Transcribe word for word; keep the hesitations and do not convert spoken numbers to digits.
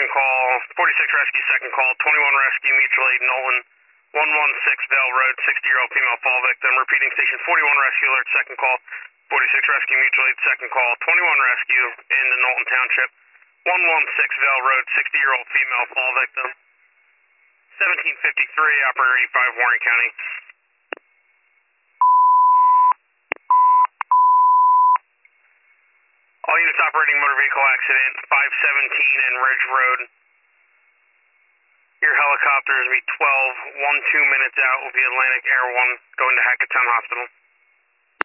second call, forty-six rescue, second call, twenty-one rescue, mutual aid, Nolan, one one six Vale Road, sixty-year-old female fall victim. Repeating station forty-one rescue alert, second call, forty-six rescue, mutual aid, second call, twenty-one rescue in the Knowlton Township, one one six Vale Road, sixty-year-old female fall victim. seventeen fifty-three, operator eighty-five, Warren County. All units operating motor vehicle accident, five seventeen and Ridge Road. Your helicopter is be twelve, one, two minutes out will be Atlantic Air one going to Hackettstown Hospital.